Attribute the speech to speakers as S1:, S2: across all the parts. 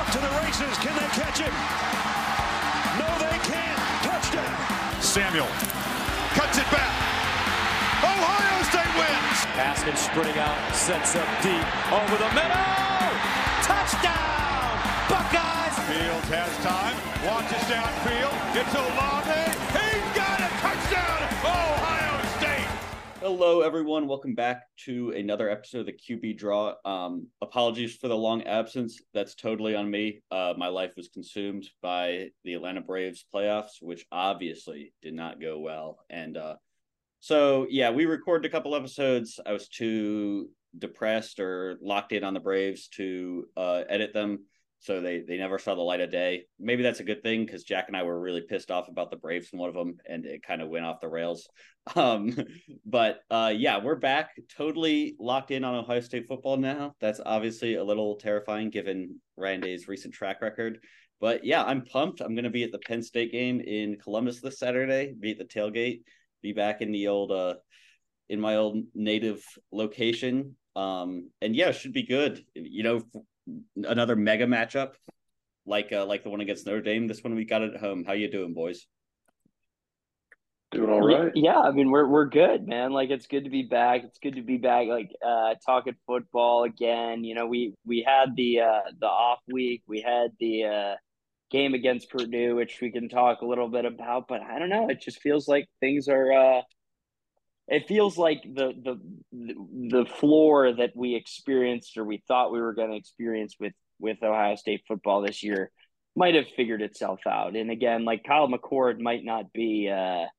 S1: off to the races. Can they catch him? No, they can't. Touchdown.
S2: Samuel cuts it back. Ohio State wins.
S3: Haskins sprinting out, sets up deep, over the middle. Touchdown, Buckeyes.
S2: Fields has time, watches downfield. It's Olave. He's got a touchdown, Ohio State.
S4: Hello, everyone. Welcome back to another episode of the QB Draw. Apologies for the long absence. That's totally on me. My life was consumed by the Atlanta Braves playoffs, which obviously did not go well. And so, we recorded a couple episodes. I was too depressed or locked in on the Braves to edit them. So they never saw the light of day. Maybe that's a good thing because Jack and I were really pissed off about the Braves in one of them, and it kind of went off the rails. But we're back, totally locked in on Ohio State football now. That's obviously a little terrifying given Randy's recent track record. But yeah, I'm pumped. I'm going to be at the Penn State game in Columbus this Saturday, be at the tailgate, be back in the old in my old native location. It should be good. Another mega matchup like the one against Notre Dame. This one we got at home. How you doing, boys?
S5: Doing all right.
S6: Yeah, I mean we're good, man. Like it's good to be back. It's good to be back talking football again. We had the off week. We had the game against Purdue, which we can talk a little bit about, but I don't know, it just feels like things are it feels like the floor that we experienced or we thought we were going to experience with Ohio State football this year might have figured itself out. And again, like Kyle McCord might not be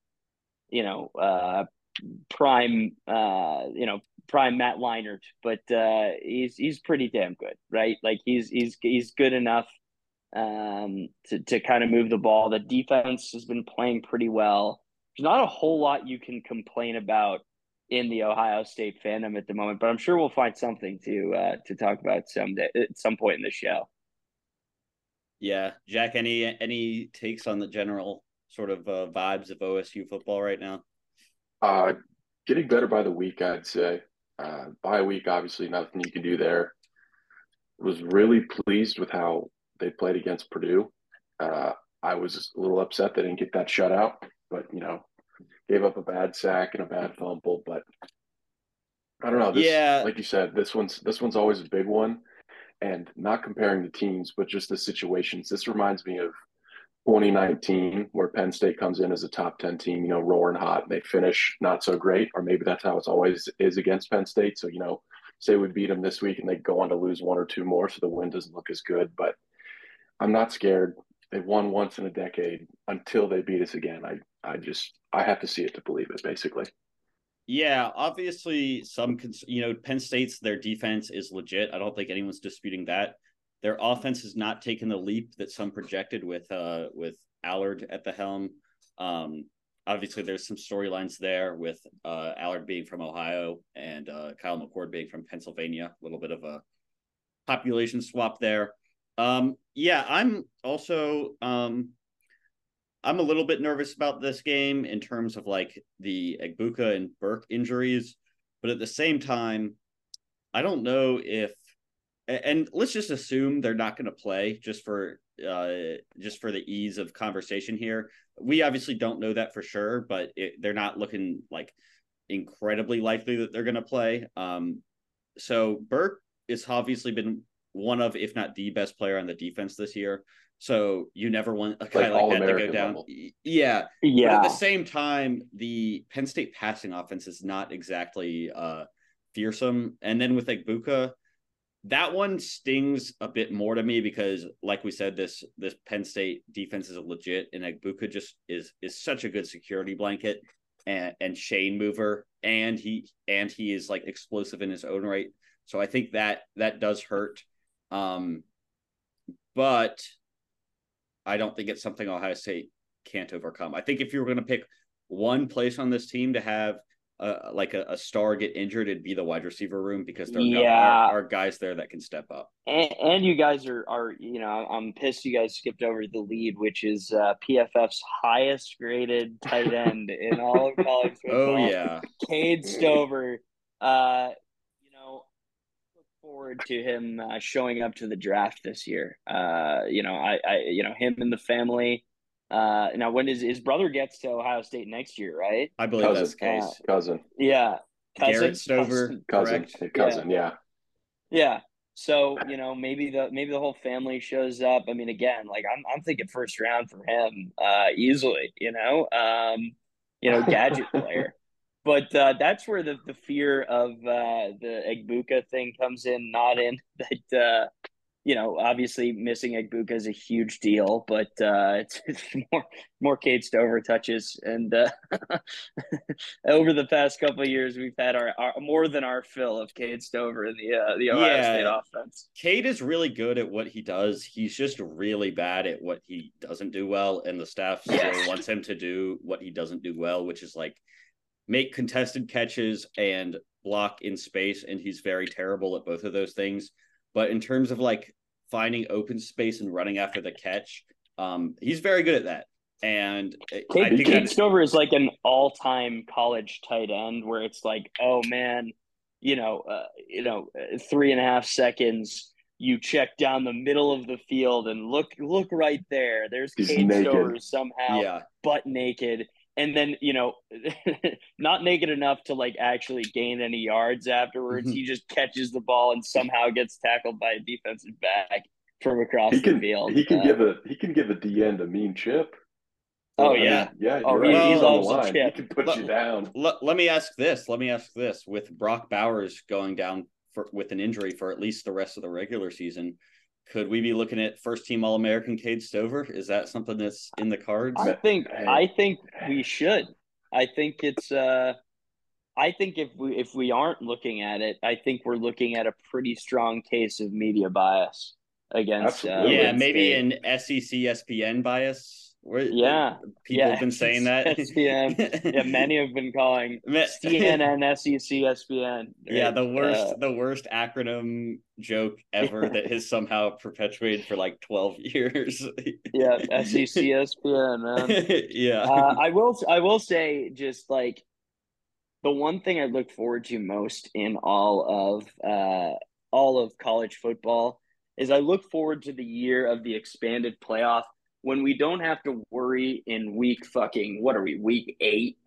S6: prime Matt Leinart, but he's pretty damn good, right? Like he's good enough to kind of move the ball. The defense has been playing pretty well. There's not a whole lot you can complain about in the Ohio State fandom at the moment, but I'm sure we'll find something to talk about someday at some point in the show.
S4: Yeah, Jack, any takes on the general sort of vibes of OSU football right now?
S5: Getting better by the week, I'd say. By a week, obviously, nothing you can do there. Was really pleased with how they played against Purdue. I was a little upset they didn't get that shutout, but gave up a bad sack and a bad fumble. But I don't know. Like you said, this one's always a big one. And not comparing the teams, but just the situations. This reminds me of 2019, where Penn State comes in as a top 10 team, roaring hot, and they finish not so great. Or maybe that's how it's always is against Penn State. So, say we beat them this week and they go on to lose one or two more, so the win doesn't look as good. But I'm not scared. They've won once in a decade until they beat us again. I have to see it to believe it, basically.
S4: Yeah, obviously Penn State's, their defense is legit. I don't think anyone's disputing that. Their offense has not taken the leap that some projected with Allard at the helm. Obviously there's some storylines there with Allard being from Ohio and Kyle McCord being from Pennsylvania, a little bit of a population swap there. I'm also I'm a little bit nervous about this game in terms of like the Egbuka and Burke injuries, but at the same time, I don't know if, and let's just assume they're not going to play just for the ease of conversation here. We obviously don't know that for sure, but they're not looking like incredibly likely that they're going to play. So Burke has obviously been one of, if not the best player on the defense this year. So you never want a guy like that to go down. Level. Yeah. But at the same time, the Penn State passing offense is not exactly fearsome. And then with Egbuka, that one stings a bit more to me because, like we said, this Penn State defense is legit, and Egbuka just is such a good security blanket and chain mover, and he is like explosive in his own right. So I think that does hurt. But I don't think it's something Ohio State can't overcome. I think if you were going to pick one place on this team to have a star get injured, it'd be the wide receiver room because there are guys there that can step up.
S6: And you guys are I'm pissed you guys skipped over the lead, which is PFF's highest graded tight end in all of college football.
S4: Oh yeah,
S6: Cade Stover. Look forward forward to him showing up to the draft this year. Him and the family. Now, when his brother gets to Ohio State next year, right?
S4: I believe that's the case.
S5: Cousin.
S6: Yeah.
S4: Garrett Stover, correct?
S5: Cousin, yeah.
S6: Yeah. So, maybe the whole family shows up. I mean, again, like I'm thinking first round for him, easily, gadget player. But that's where the fear of the Egbuka thing comes in, not in that, obviously missing Egbuka is a huge deal, but it's more Cade Stover touches. And over the past couple of years, we've had our more than our fill of Cade Stover in the Ohio State offense.
S4: Cade is really good at what he does. He's just really bad at what he doesn't do well, and the staff still wants him to do what he doesn't do well, which is like make contested catches and block in space, and he's very terrible at both of those things. But in terms of like finding open space and running after the catch, he's very good at that. And
S6: Cade Stover is like an all-time college tight end where it's like, oh man, 3.5 seconds, you check down the middle of the field and look right there. There's Cade Stover somehow butt naked. And then, not naked enough to like actually gain any yards afterwards. He just catches the ball and somehow gets tackled by a defensive back from across the field.
S5: He can give a D end a mean chip.
S6: Oh yeah,
S5: yeah.
S6: He loves a chip.
S5: He can put you down.
S4: Let me ask this. With Brock Bowers going down with an injury for at least the rest of the regular season, could we be looking at first-team All-American Cade Stover? Is that something that's in the cards?
S6: I think we should. I think it's. I think if we aren't looking at it, I think we're looking at a pretty strong case of media bias against.
S4: Maybe an SEC ESPN bias. People have been saying that.
S6: ESPN. Many have been calling CNN, SEC, ESPN. Right?
S4: Yeah, the worst acronym joke ever that has somehow perpetuated for like 12 years.
S6: SEC, ESPN, man. I will say, just like the one thing I look forward to most in all of college football is I look forward to the year of the expanded playoff, when we don't have to worry in week 7 or week 8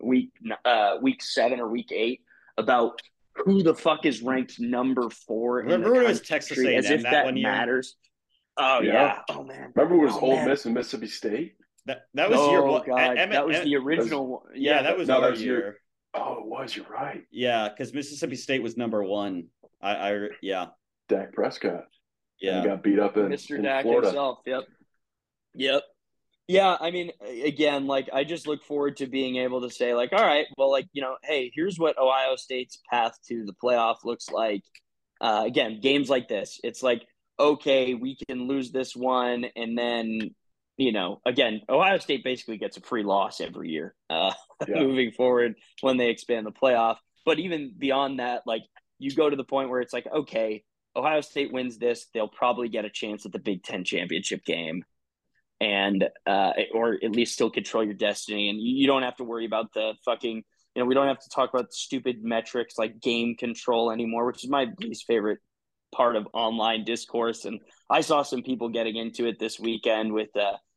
S6: about who the fuck is ranked number 4.
S4: Remember when it was Texas A&M
S6: as if that
S4: 1 year?
S6: Matters. Oh yeah. Oh man.
S5: Remember it was Ole Miss and Mississippi State?
S4: That was year one.
S6: That was the original one.
S4: Yeah, that was our year.
S5: Oh, it was. You're right.
S4: Yeah, because Mississippi State was number 1.
S5: Dak Prescott.
S4: Yeah,
S5: and he got beat up in
S6: Mr. Dak
S5: Florida.
S6: himself. Yep. Yeah, I mean, again, like I just look forward to being able to say, like, all right, well, like, hey, here's what Ohio State's path to the playoff looks like. Again, games like this, it's like, okay, we can lose this one, and then, again, Ohio State basically gets a free loss every year moving forward when they expand the playoff. But even beyond that, like, you go to the point where it's like, okay, Ohio State wins this, they'll probably get a chance at the Big Ten championship game. And or at least still control your destiny, and you don't have to worry about the fucking. We don't have to talk about stupid metrics like game control anymore, which is my least favorite part of online discourse. And I saw some people getting into it this weekend with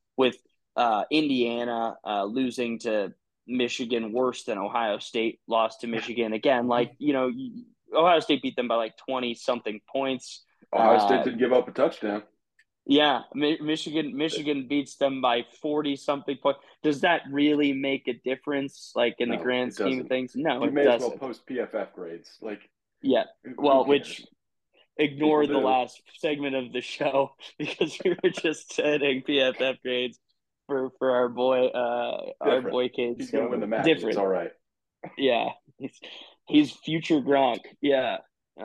S6: Indiana losing to Michigan worse than Ohio State lost to Michigan. Again, like Ohio State beat them by like 20-something points.
S5: Ohio State didn't give up a touchdown.
S6: Yeah, Michigan beats them by 40-something points. Does that really make a difference, like in the grand scheme of things? No,
S5: you may as well post PFF grades, like.
S6: Yeah, well, which ignore the last segment of the show because we were just setting PFF grades for our boy Cade.
S5: He's gonna win the match. It's all right.
S6: Yeah, he's future Gronk. Yeah.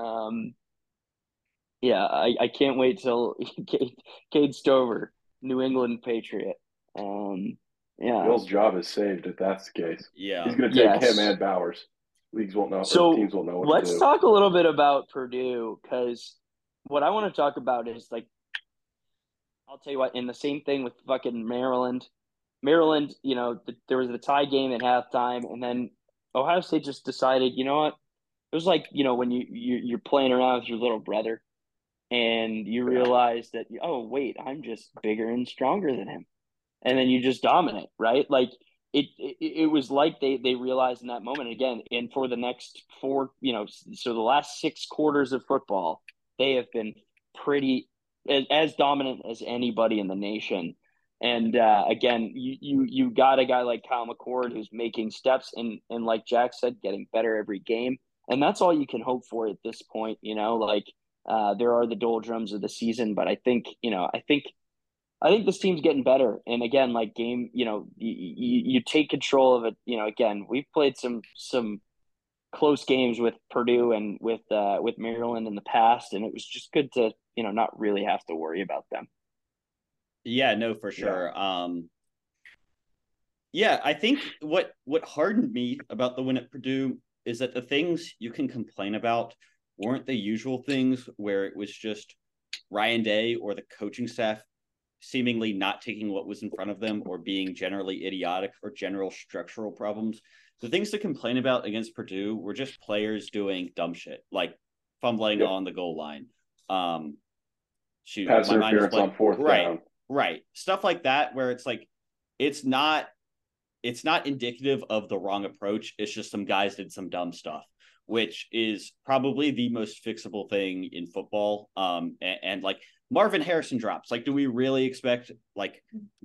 S6: Yeah, I can't wait till Cade Stover, New England Patriot.
S5: Bill's job is saved if that's the case.
S4: Yeah,
S5: he's going to take him and Bowers. Leagues won't know.
S6: So
S5: teams won't know what
S6: let's
S5: to do.
S6: talk a little bit about Purdue, because what I want to talk about is like, I'll tell you what. In the same thing with fucking Maryland, there was the tie game at halftime, and then Ohio State just decided, you know what? It was like when you're playing around with your little brother. and you realize that, oh, wait, I'm just bigger and stronger than him. And then you just dominate, right? Like it was like they realized in that moment again, and for the next four, so the last 6 quarters of football, they have been pretty as dominant as anybody in the nation. And again, you got a guy like Kyle McCord who's making steps and like Jack said, getting better every game. And that's all you can hope for at this point, like there are the doldrums of the season, but I think this team's getting better. And again, like you take control of it. Again, we've played some close games with Purdue and with Maryland in the past, and it was just good to not really have to worry about them.
S4: Yeah, no, for sure. Yeah, I think what hardened me about the win at Purdue is that the things you can complain about weren't the usual things where it was just Ryan Day or the coaching staff seemingly not taking what was in front of them or being generally idiotic or general structural problems. The things to complain about against Purdue were just players doing dumb shit, like fumbling on the goal line.
S5: Pass interference on 4th down.
S4: Right. Stuff like that where it's like it's not indicative of the wrong approach. It's just some guys did some dumb stuff, which is probably the most fixable thing in football. And like Marvin Harrison drops. Like, do we really expect like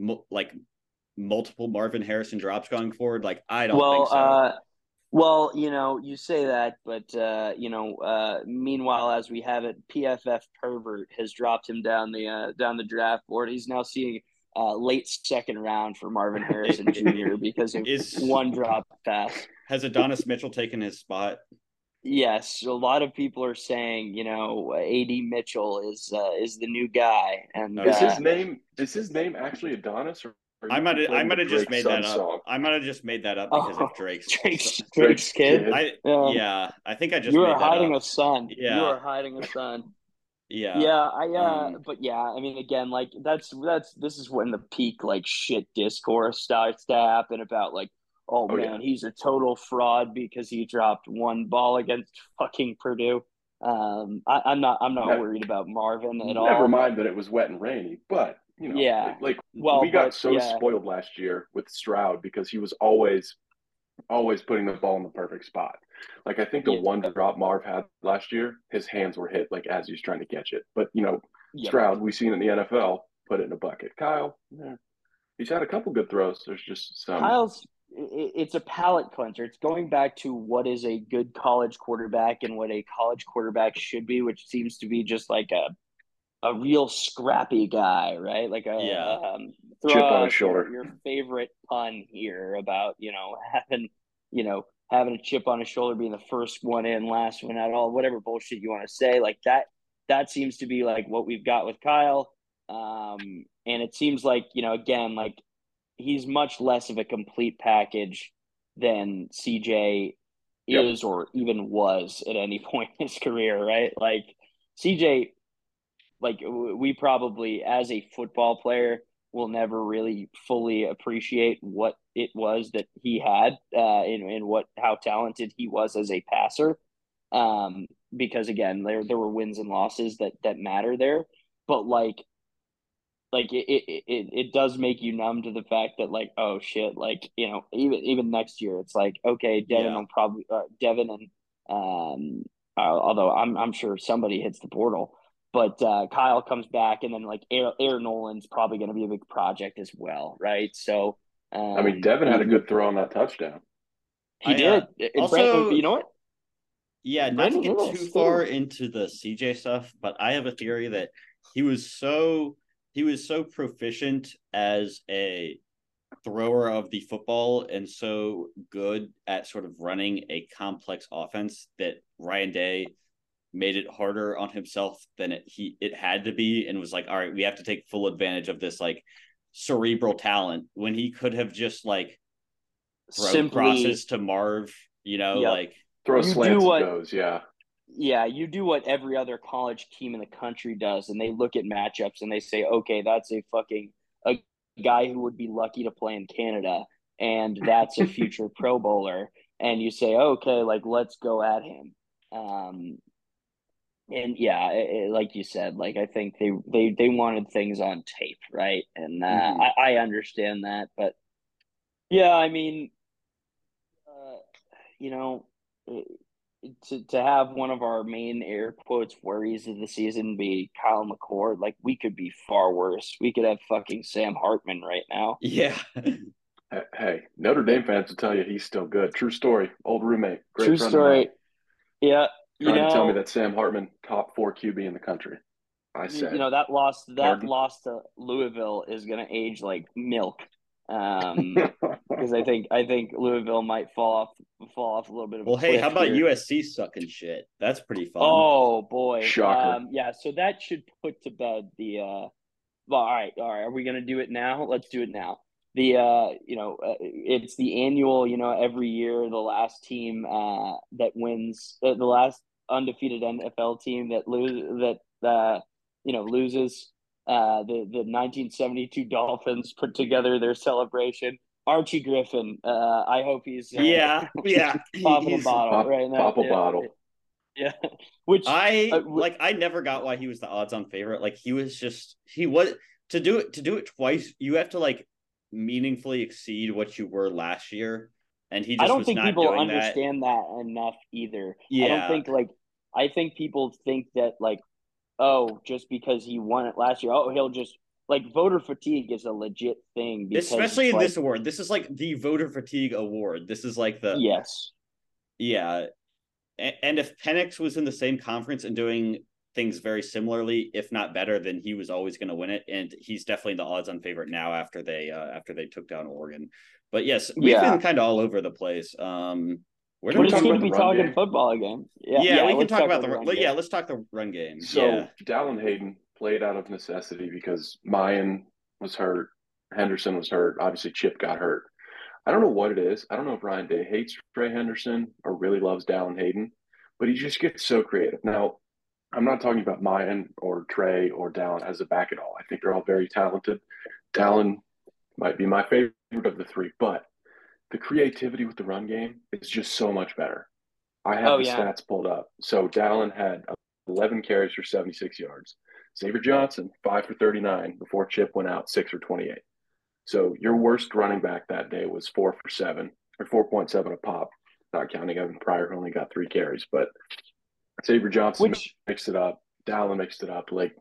S4: multiple Marvin Harrison drops going forward? Like, I don't think so.
S6: Well, you say that, but meanwhile, as we have it, PFF pervert has dropped him down the draft board. He's now seeing late 2nd round for Marvin Harrison Jr. because of one drop pass.
S4: Has Adonis Mitchell taken his spot?
S6: Yes, a lot of people are saying, AD Mitchell is the new guy, and
S5: is his name actually Adonis? Or
S4: I might have just made that up. I might have just made that up because of Drake's
S6: kid.
S4: I think I just
S6: you
S4: made
S6: are
S4: that
S6: hiding
S4: up.
S6: a son.
S4: Yeah,
S6: you are hiding a son.
S4: Yeah.
S6: But yeah, I mean, again, like this is when the peak like shit discourse starts to happen about like, he's a total fraud because he dropped one ball against fucking Purdue. I'm not worried about Marvin at all.
S5: Never mind that it was wet and rainy, but we got spoiled last year with Stroud because he was always putting the ball in the perfect spot. Like I think the one drop Marv had last year, his hands were hit like as he was trying to catch it. But Stroud, we've seen in the NFL, put it in a bucket. Kyle, he's had a couple good throws. There's just some.
S6: It's a palate cleanser. It's going back to what is a good college quarterback and what a college quarterback should be, which seems to be just like a real scrappy guy, right? Like
S5: chip on his shoulder.
S6: Your favorite pun here about having a chip on his shoulder, being the first one in, last one out, all whatever bullshit you want to say, like that seems to be like what we've got with Kyle. And it seems like again, like he's much less of a complete package than CJ is or even was at any point in his career, right? Like CJ. Like we probably, as a football player, will never really fully appreciate what it was that he had and how talented he was as a passer. Because again, there were wins and losses that matter there. But like it does make you numb to the fact that like, oh shit, like even next year, it's like, okay, Devin will probably Devin and although I'm sure somebody hits the portal. But Kyle comes back, and then like Air Nolan's probably going to be a big project as well, right? So,
S5: Devin had a good throw on that touchdown.
S6: He did. Also, you know what?
S4: Yeah, not to get too far into the CJ stuff, but I have a theory that he was so proficient as a thrower of the football and so good at sort of running a complex offense that Ryan Day made it harder on himself than it had to be, and was like, all right, we have to take full advantage of this like cerebral talent, when he could have just like thrown crosses to Marv, like
S5: throw slants and goes.
S6: Yeah, you do what every other college team in the country does, and they look at matchups and they say, okay, that's a guy who would be lucky to play in Canada, and that's a future Pro Bowler, and you say, okay, like let's go at him. And yeah, like you said, like I think they wanted things on tape, right? And I understand that, but yeah, I mean, uh, you know, uh, to have one of our main air quotes worries of the season be Kyle McCord, like we could be far worse. We could have fucking Sam Hartman right now.
S4: Yeah.
S5: Hey, Notre Dame fans will tell you he's still good. True story. Old roommate,
S6: True
S5: great friend of mine,
S6: story. Yeah,
S5: trying to tell me that Sam Hartman, top 4 QB in the country. I
S6: you
S5: said,
S6: know that
S5: pardon?
S6: loss to Louisville is going to age like milk. Because I think Louisville might fall off a little bit of a
S4: Well, hey, how
S6: cliff
S4: about
S6: here.
S4: USC sucking shit? That's pretty fun.
S6: Oh boy.
S5: Shocker.
S6: Yeah, so that should put to bed the well, all right, are we going to do it now? Let's do it now. The it's the annual, every year the last team that wins the last undefeated NFL team loses the 1972 Dolphins put together their celebration. Archie Griffin, I hope he's
S4: Yeah, yeah.
S6: popping a
S4: He's
S6: bottle right now.
S5: Pop a bottle.
S6: Yeah. Which
S4: I never got why he was the odds on favorite. Like he was to do it twice, you have to like meaningfully exceed what you were last year. And he
S6: I
S4: just
S6: don't
S4: was
S6: think
S4: not
S6: people
S4: doing that.
S6: understand that enough either. I don't
S4: Yeah.
S6: think I think people think that like, oh, just because he won it last year, oh, he'll just like voter fatigue is a legit thing because
S4: Especially
S6: it's
S4: in
S6: like,
S4: this award. This is like the voter fatigue award. This is like the
S6: yes,
S4: yeah. And if Penix was in the same conference and doing things very similarly, if not better, then he was always going to win it. And he's definitely the odds-on favorite now after they took down Oregon. But yes, we've
S6: yeah.
S4: been kind of all over the place. Where
S5: Can
S6: But
S5: we
S4: do
S6: it's
S5: talk
S6: good
S5: about
S6: to
S5: the
S6: be
S5: run
S6: talking
S5: game?
S6: football again. Yeah,
S4: Yeah,
S6: yeah.
S4: we can
S6: Let's
S4: talk about
S6: the run
S4: yeah,
S6: game.
S4: let's talk the run game.
S5: So
S4: Yeah.
S5: Dallin Hayden played out of necessity because Mayan was hurt, Henderson was hurt, obviously Chip got hurt. I don't know what it is. I don't know if Ryan Day hates Trey Henderson or really loves Dallin Hayden, but he just gets so creative. Now, I'm not talking about Mayan or Trey or Dallin as a back at all. I think they're all very talented. Dallin might be my favorite of the three, but the creativity with the run game is just so much better. I have
S6: Oh
S5: the
S6: yeah.
S5: stats pulled up. So Dallin had 11 carries for 76 yards. Xavier Johnson, 5 for 39 before Chip went out, 6 for 28. So your worst running back that day was 4 for 7 or 4.7 a pop, not counting Evan Pryor, who only got 3 carries. But Xavier Johnson
S6: Which
S5: mixed it up. Dallin mixed it up. Like,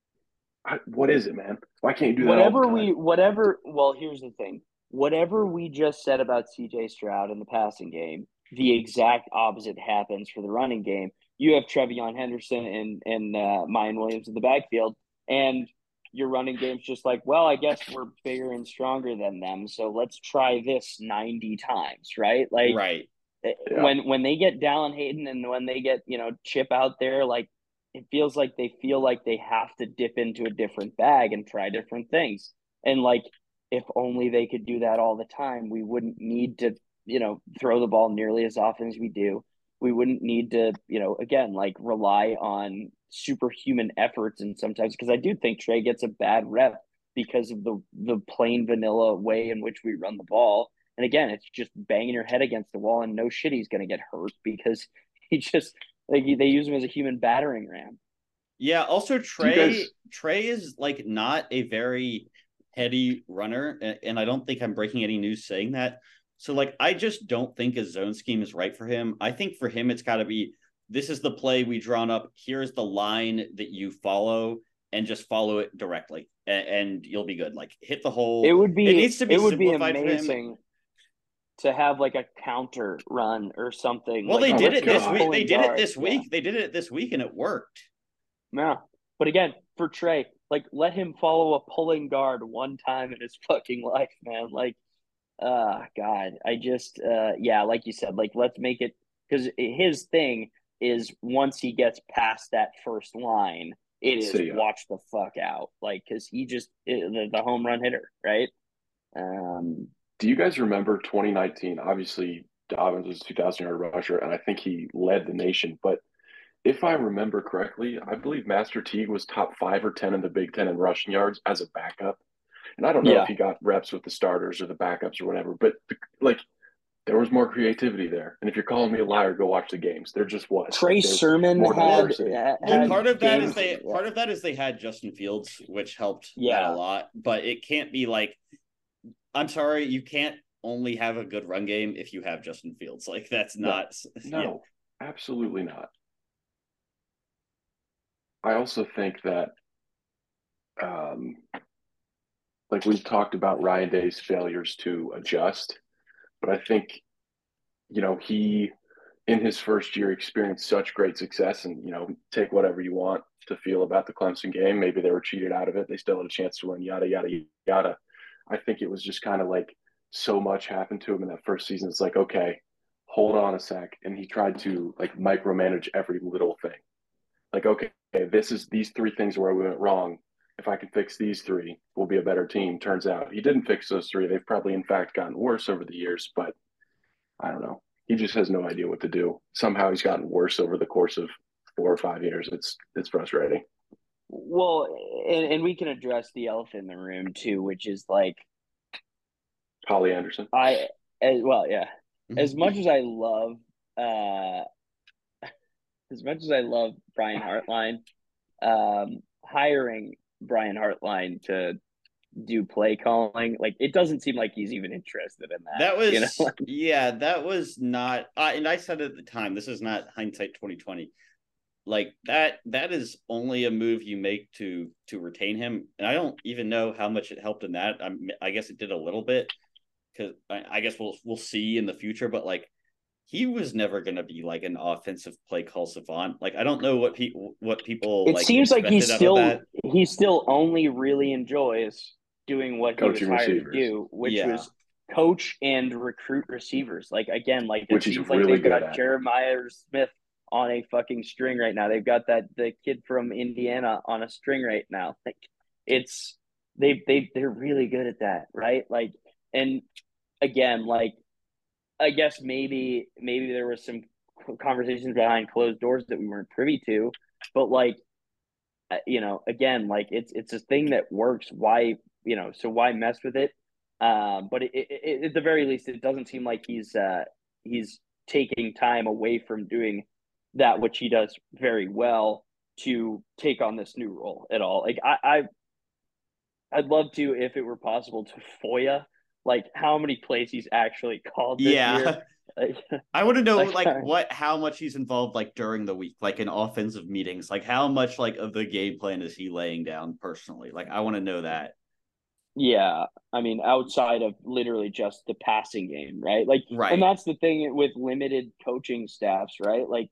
S5: what is it, man? Why can't you do that all the
S6: whatever
S5: time?
S6: well, here's the thing. Whatever we just said about CJ Stroud in the passing game, the exact opposite happens for the running game. You have Trevion Henderson and Mayan Williams in the backfield, and your running game's just like, well, I guess we're bigger and stronger than them, so let's try this 90 times, right? Like
S4: Right.
S5: Yeah.
S6: when they get Dallin Hayden and when they get Chip out there, like it feels like they feel like they have to dip into a different bag and try different things. And like if only they could do that all the time, we wouldn't need to throw the ball nearly as often as we do. We wouldn't need to again like rely on superhuman efforts, and sometimes because I do think Trey gets a bad rep because of the plain vanilla way in which we run the ball. And again, it's just banging your head against the wall, and no shit, he's going to get hurt because he just like they use him as a human battering ram.
S4: Yeah, also
S5: Do you guys
S4: Trey is like not a very heady runner, and I don't think I'm breaking any news saying that. So like I just don't think a zone scheme is right for him. I think for him it's got to be this is the play we drawn up. Here's the line that you follow, and just follow it directly, and you'll be good. Like hit the hole.
S6: It would
S4: It needs to be simplified for him.
S6: amazing to have like a counter run or something.
S4: Well,
S6: like
S4: they
S5: Oh,
S4: did
S5: let's
S4: it this
S5: go.
S4: week. They did it
S6: guard.
S4: this week.
S6: Yeah.
S4: They did it this week, and it worked.
S6: Yeah. But again, for Trey, like let him follow a pulling guard one time in his fucking life, man. Like, God, I just, yeah, like you said, like let's make it because his thing is once he gets past that first line, it is
S5: See ya.
S6: watch the fuck out, like because he just the home run hitter, right?
S5: Do you guys remember 2019? Obviously, Dobbins was a 2,000-yard rusher, and I think he led the nation. But if I remember correctly, I believe Master Teague was top 5 or 10 in the Big Ten in rushing yards as a backup. And I don't know if
S6: Yeah.
S5: he got reps with the starters or the backups or whatever, but like There was more creativity there. And if you're calling me a liar, go watch the games. There just was.
S6: Trey Sermon
S5: more
S6: had
S5: diversity.
S6: had
S4: Part of that
S6: games,
S4: is they had Justin Fields, which helped that
S6: Yeah.
S4: a lot. But it can't be like, I'm sorry, you can't only have a good run game if you have Justin Fields. Like, that's not.
S5: No, absolutely not. I also think that, like we've talked about Ryan Day's failures to adjust, but I think, he in his first year experienced such great success, and take whatever you want to feel about the Clemson game. Maybe they were cheated out of it. They still had a chance to win, yada, yada, yada. I think it was just kind of like so much happened to him in that first season. It's like, okay, hold on a sec. And he tried to like micromanage every little thing. Like, okay, these three things where we went wrong. If I can fix these three, we'll be a better team. Turns out he didn't fix those three. They've probably, in fact, gotten worse over the years, but I don't know. He just has no idea what to do. Somehow he's gotten worse over the course of 4 or 5 years. It's frustrating.
S6: Well, and we can address the elephant in the room too, which is like
S5: Holly Anderson.
S6: Yeah. As much as I love Brian Hartline, hiring Brian Hartline to do play calling, like it doesn't seem like he's even interested in that.
S4: That was that was not and I said at the time, this is not hindsight 2020. Like that is only a move you make to retain him. And I don't even know how much it helped in that. I guess it did a little bit, because I guess we'll see in the future, but like he was never going to be like an offensive play call savant. Like I don't know what people
S6: it seems like he still only really enjoys doing what
S5: coaching
S6: he was hired
S5: receivers.
S6: to do, which was coach and recruit receivers. Like again, like
S5: which
S6: it seems
S5: he's
S6: like
S5: really
S6: they've got Jeremiah Smith on a fucking string right now. They've got the kid from Indiana on a string right now. Like they're really good at that, right? Like, and again, like I guess maybe there was some conversations behind closed doors that we weren't privy to, but like again, like it's a thing that works. Why so why mess with it? But it, at the very least, it doesn't seem like he's taking time away from doing that which he does very well to take on this new role at all. Like I'd love to, if it were possible, to FOIA like how many plays he's actually called this year. Like,
S4: I want to know how much he's involved like during the week, like in offensive meetings, like how much like of the game plan is he laying down personally? Like I want to know that.
S6: Yeah, I mean, outside of literally just the passing game, right? Like,
S4: right.
S6: And that's the thing with limited coaching staffs, right? Like,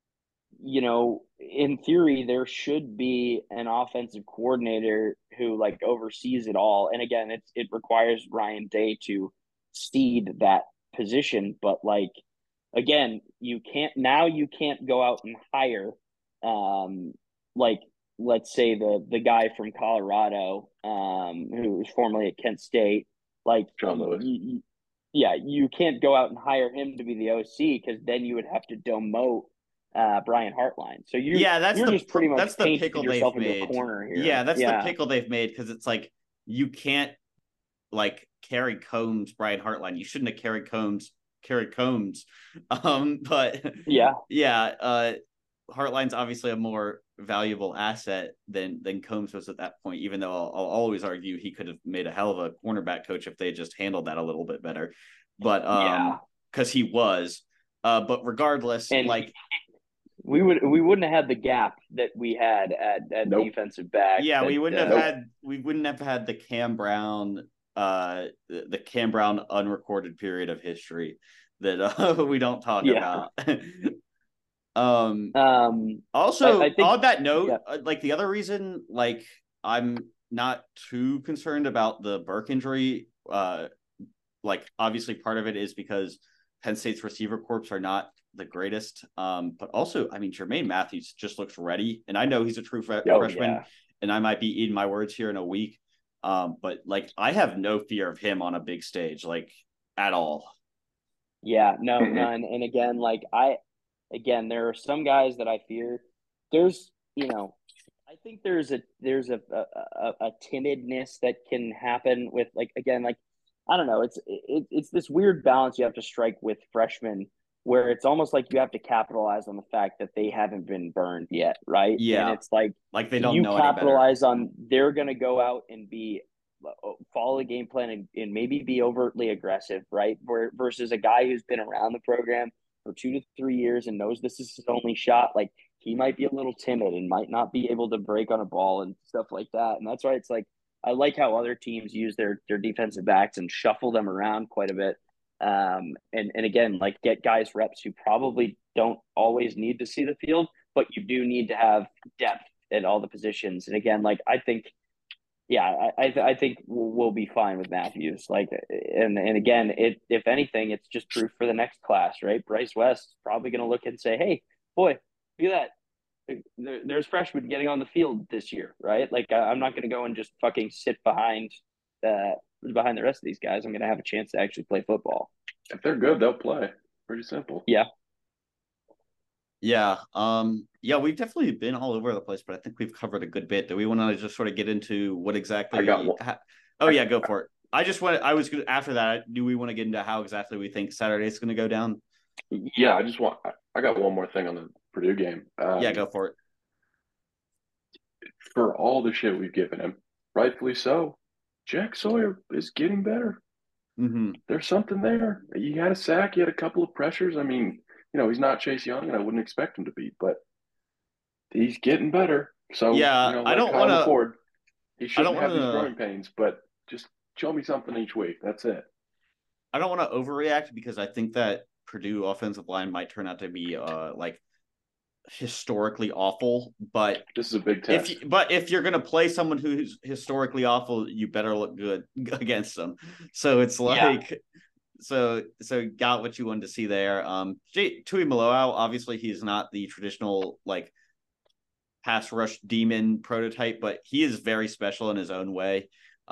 S6: in theory, there should be an offensive coordinator who like oversees it all. And again, it requires Ryan Day to cede that position. But like, again, you can't go out and hire, like, let's say the guy from Colorado, who was formerly at Kent State, like
S5: John Lewis.
S6: You can't go out and hire him to be the OC, because then you would have to demote Brian Hartline. So you're just pretty much
S4: that's the pickle
S6: yourself
S4: they've
S6: into
S4: made.
S6: a corner here.
S4: Yeah, that's the pickle they've made, because it's like you can't like carry Combs, Brian Hartline. You shouldn't have carried Combs. But Hartline's obviously a more valuable asset than Combs was at that point, even though I'll always argue he could have made a hell of a cornerback coach if they just handled that a little bit better. But because he was. But regardless, and like
S6: we wouldn't have had the gap that we had at defensive back.
S4: Yeah, we wouldn't have had the Cam Brown the Cam Brown unrecorded period of history that we don't talk about. Also, I think, on that note, like the other reason, like I'm not too concerned about the Burke injury, like obviously part of it is because Penn State's receiver corps are not the greatest, but also, I mean, Jermaine Matthews just looks ready, and I know he's a true freshman, and I might be eating my words here in a week, but like I have no fear of him on a big stage, like at all.
S6: Yeah, no, none. And again, like there are some guys that I fear. There's, I think there's a timidness that can happen with, like, again, like I don't know. It's this weird balance you have to strike with freshmen, where it's almost like you have to capitalize on the fact that they haven't been burned yet, right? And
S4: Yeah,
S6: it's like
S4: like they don't
S6: you
S4: know any better.
S6: capitalize on they're going to go out and be follow the game plan and maybe be overtly aggressive, right? Versus a guy who's been around the program for 2 to 3 years and knows this is his only shot. Like he might be a little timid and might not be able to break on a ball and stuff like that. And that's why it's like I like how other teams use their defensive backs and shuffle them around quite a bit. And again, like get guys reps who probably don't always need to see the field, but you do need to have depth at all the positions. And again, like I think, yeah, I think we'll be fine with Matthews. Like, and again, if anything, it's just proof for the next class, right? Bryce West is probably going to look and say, "Hey, boy, look at that. There's freshmen getting on the field this year, right? Like, I'm not going to go and just fucking sit behind the rest of these guys. I'm going to have a chance to actually play football."
S5: If they're good, they'll play. Pretty simple.
S6: Yeah.
S4: Yeah. Yeah, we've definitely been all over the place, but I think we've covered a good bit. Do we want to just sort of get into what exactly
S5: I got one.
S4: Oh yeah, go for it. I was gonna after that, do we want to get into how exactly we think Saturday's gonna go down?
S5: Yeah, I got one more thing on the Purdue game.
S4: Yeah, go for it.
S5: For all the shit we've given him, rightfully so, Jack Sawyer is getting better.
S4: Mm-hmm.
S5: There's something there. He had a sack. He had a couple of pressures. I mean, he's not Chase Young, and I wouldn't expect him to be, but he's getting better. So,
S4: Yeah,
S5: like
S4: I don't
S5: Kyle
S4: want to.
S5: McCord, he shouldn't have these
S4: wanna,
S5: growing pains, but just show me something each week. That's it.
S4: I don't want to overreact because I think that Purdue offensive line might turn out to be like historically awful, but
S5: this is a big test.
S4: If you're gonna play someone who's historically awful, you better look good against them. So it's like, yeah. so got what you wanted to see there. Tui Maloau, obviously he's not the traditional like pass rush demon prototype, but he is very special in his own way.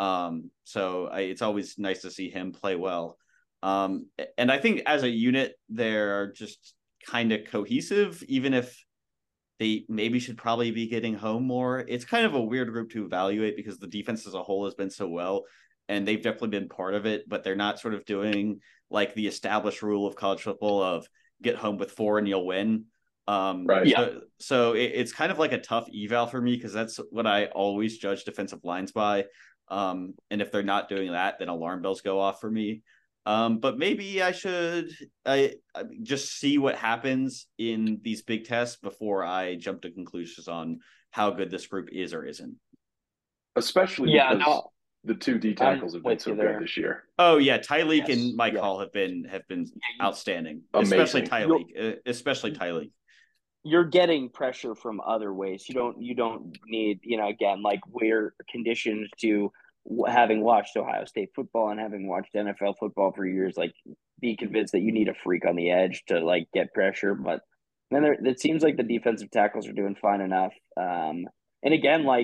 S4: It's always nice to see him play well. And I think as a unit, they're just kind of cohesive, even if they maybe should probably be getting home more. It's kind of a weird group to evaluate because the defense as a whole has been so well, and they've definitely been part of it, but they're not sort of doing like the established rule of college football of get home with 4 and you'll win.
S5: Right.
S4: Yeah. So it's kind of like a tough eval for me because that's what I always judge defensive lines by. And if they're not doing that, then alarm bells go off for me. But maybe I should just see what happens in these big tests before I jump to conclusions on how good this group is or isn't.
S5: Especially because the 2 D tackles have been so good this year.
S4: Oh yeah, Tyleek and Mike Hall have been outstanding.
S5: Amazing.
S4: Especially Tyleek.
S6: You're getting pressure from other ways. You don't need, again, like we're conditioned to, having watched Ohio State football and having watched NFL football for years, like be convinced that you need a freak on the edge to like get pressure. But then it seems like the defensive tackles are doing fine enough. And again, like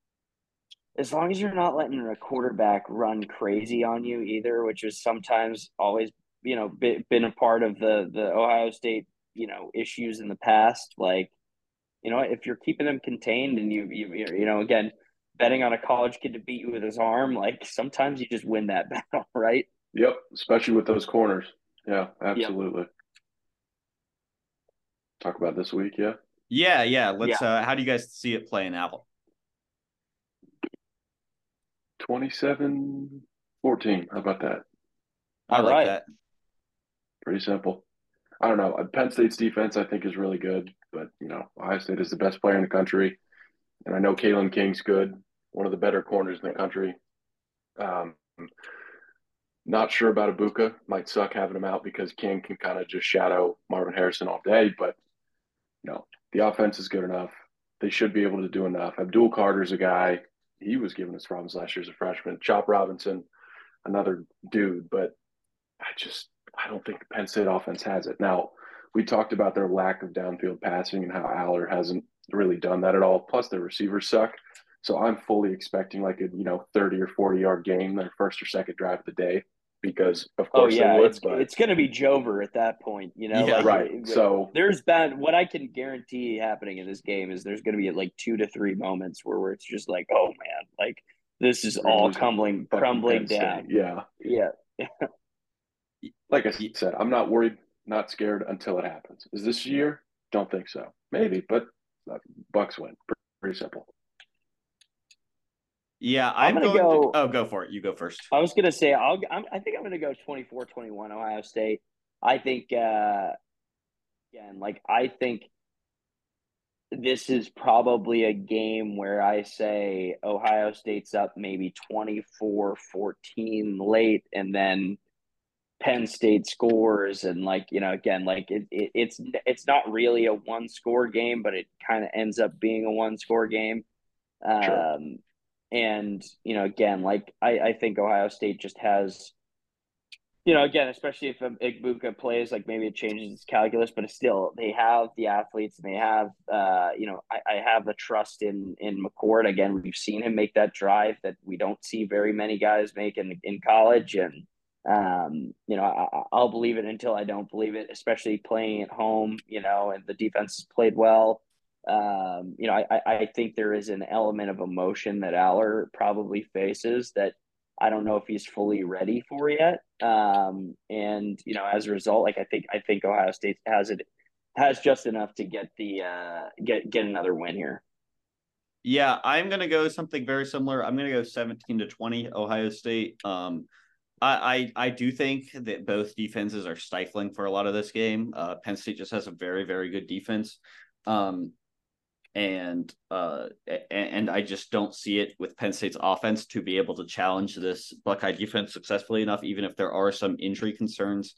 S6: as long as you're not letting a quarterback run crazy on you either, which is sometimes always, been a part of the Ohio State, issues in the past. Like, if you're keeping them contained and you again, betting on a college kid to beat you with his arm, like sometimes you just win that battle, right?
S5: Yep, especially with those corners. Yeah, absolutely. Yep. Talk about this week, yeah?
S4: Yeah. Let's how do you guys see it playing out?
S5: 27-14. How about that?
S4: I like that.
S5: Pretty simple. I don't know. Penn State's defense, I think, is really good, but Ohio State is the best player in the country, and I know Kalen King's good, one of the better corners in the country. Not sure about Ibuka. Might suck having him out because King can kind of just shadow Marvin Harrison all day, but the offense is good enough. They should be able to do enough. Abdul Carter's a guy. He was giving us problems last year as a freshman. Chop Robinson, another dude, but I don't think the Penn State offense has it. Now, we talked about their lack of downfield passing and how Aller hasn't really done that at all. Plus, their receivers suck. So I'm fully expecting like a 30 or 40-yard game, their first or second drive of the day, because of course they would.
S6: It's going to be Jover at that point,
S4: Yeah,
S5: right. So
S6: there's what I can guarantee happening in this game is there's going to be like 2 to 3 moments where it's just like, oh man, like This is
S5: We're gonna
S6: all
S5: lose to
S6: crumbling
S5: fucking Penn
S6: down.
S5: State. Yeah.
S6: Yeah.
S5: Like I said, I'm not worried, not scared until it happens. Is this year? Don't think so. Maybe, but Bucks win. Pretty simple.
S4: Yeah,
S6: I'm gonna go.
S4: Oh, go for it. You go first.
S6: I was gonna say I think I'm gonna go 24-21 Ohio State. I think again, like I think this is probably a game where I say Ohio State's up maybe 24-14 late, and then Penn State scores, and like again, like it's not really a one score game, but it kind of ends up being a one score game.
S5: Sure.
S6: And again, like I think Ohio State just has, again, especially if Igbuka plays, like maybe it changes its calculus, but it's still, they have the athletes, and they have, I have the trust in McCord. Again, we've seen him make that drive that we don't see very many guys make in college. And, I'll believe it until I don't believe it, especially playing at home, and the defense played well. I think there is an element of emotion that Aller probably faces that I don't know if he's fully ready for yet. And as a result, like I think Ohio State has just enough to get get another win here.
S4: Yeah, I'm gonna go something very similar. I'm gonna go 17-20 Ohio State. I do think that both defenses are stifling for a lot of this game. Penn State just has a very, very good defense. And I just don't see it with Penn State's offense to be able to challenge this Buckeye defense successfully enough, even if there are some injury concerns.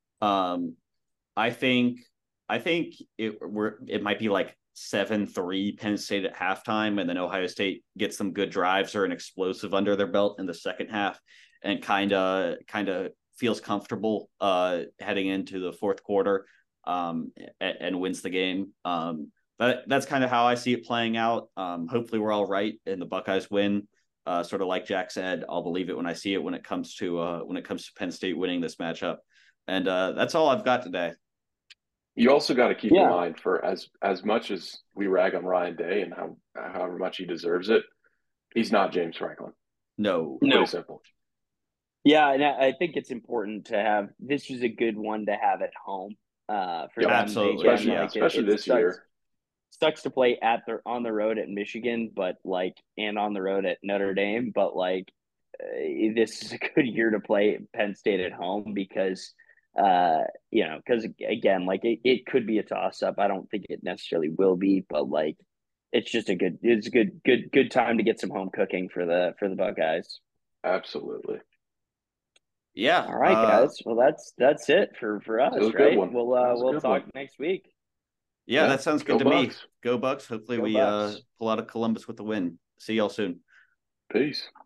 S4: I think it might be like 7-3 Penn State at halftime, and then Ohio State gets some good drives or an explosive under their belt in the second half, and kind of feels comfortable heading into the fourth quarter, and wins the game. That's kind of how I see it playing out. Hopefully we're all right and the Buckeyes win. Sort of like Jack said, I'll believe it when I see it when it comes to Penn State winning this matchup. And that's all I've got today.
S5: You also got to keep in mind, for as much as we rag on Ryan Day and however much he deserves it, he's not James Franklin.
S4: No.
S5: Pretty simple.
S6: Yeah, and I think it's important to have, this is a good one to have at home for them.
S4: Absolutely.
S5: Especially this year.
S6: Sucks to play on the road at Michigan, but and on the road at Notre Dame, but this is a good year to play Penn State at home because because again, it could be a toss up. I don't think it necessarily will be, but it's a good time to get some home cooking for the Buckeyes.
S5: Absolutely.
S4: Yeah.
S6: All right, guys. Well, that's it for us, right? We'll talk next week.
S4: Yeah, that sounds good to me.
S5: Bucks.
S4: Go Bucks. Hopefully we pull out of Columbus with a win. See y'all soon.
S5: Peace.